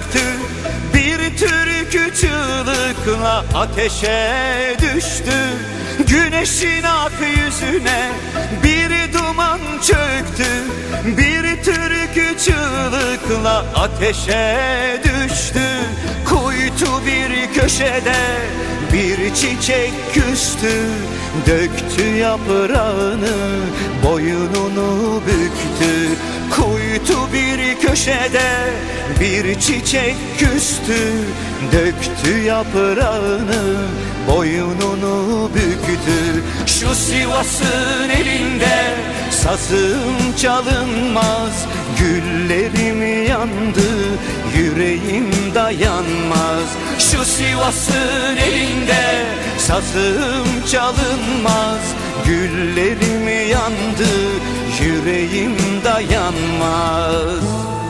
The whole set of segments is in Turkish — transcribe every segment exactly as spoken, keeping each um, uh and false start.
çöktü, bir türkü çığlıkla ateşe düştü. Güneşin ak yüzüne bir duman çöktü, bir türkü çığlıkla ateşe düştü. Kuytu bir köşede bir çiçek küstü, döktü yaprağını, boynunu büktü. Kuytu bir köşede bir çiçek küstü, döktü yaprağını, boynunu büktü. Şu Sivas'ın elinde sazım çalınmaz, güllerim yandı, yüreğim dayanmaz. Şu Sivas'ın elinde sazım çalınmaz, güllerim yandı, yüreğim dayanmaz.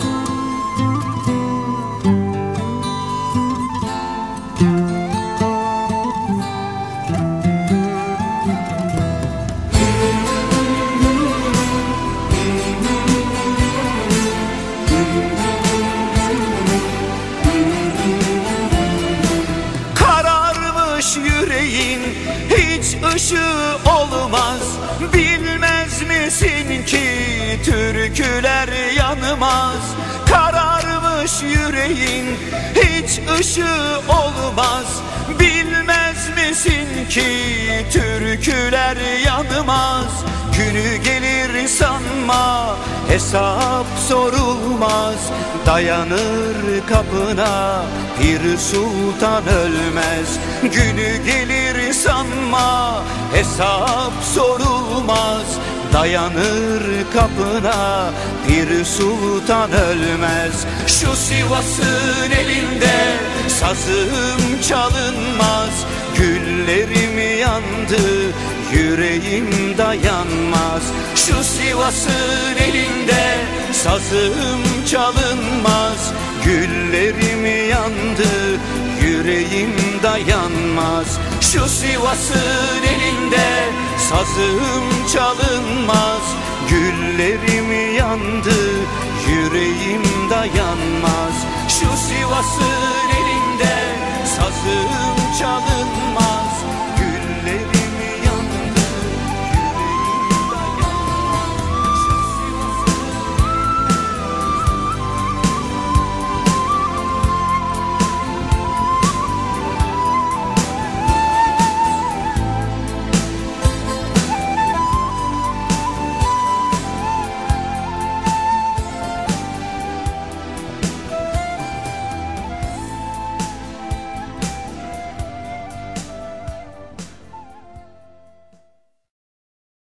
Yüreğin hiç ışığı olmaz, bilmez misin ki türküler yanmaz. Kararmış yüreğin hiç ışığı olmaz, bilmez misin ki türküler yanmaz. Günü gelir sanma, hesap sorulmaz, dayanır kapına bir sultan ölmez. Günü gelir sanma, hesap sorulmaz, dayanır kapına bir sultan ölmez. Şu Sivas'ın elinde sazım çalınmaz, güllerim yandı, yüreğim dayanmaz. Şu Sivas'ın elinde sazım çalınmaz, güllerim yandı, yüreğim dayanmaz. Şu Sivas'ın elinde sazım çalınmaz, güllerim yandı, yüreğim dayanmaz. Şu Sivas'ın